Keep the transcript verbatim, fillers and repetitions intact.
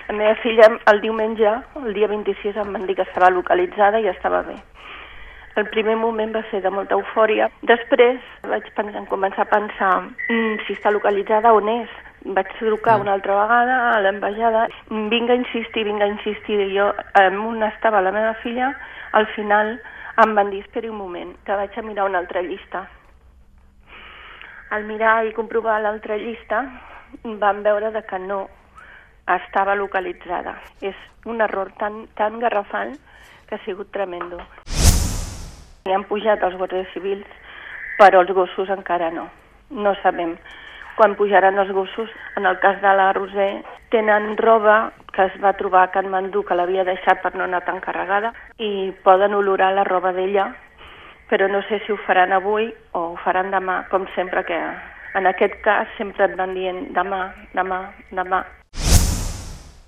La meva filla el diumenge, el dia vint-i-sis, em van dir que estava localitzada i estava bé. El primer moment va ser de molta eufòria. Després vaig pensar, començar a pensar mm, si està localitzada, on és. Vaig trucar una altra vegada a l'ambaixada. Vinga a insistir, vinga a insistir. Jo, on estava la meva filla, al final em van dir, esperi un moment, que vaig a mirar una altra llista. Al mirar i comprovar l'altra llista, vam veure de que no estava localitzada. És un error tan, tan garrafal que ha sigut tremendo. Hi han pujat els guàrdies civils, però els gossos encara no. No sabem quan pujaran els gossos. En el cas de la Roser, tenen roba que es va trobar a Katmandú, que l'havia deixat per no anar tan carregada, i poden olorar la roba d'ella, però no sé si ho faran avui o ho faran demà, com sempre, que en aquest cas sempre et van dient demà, demà, demà.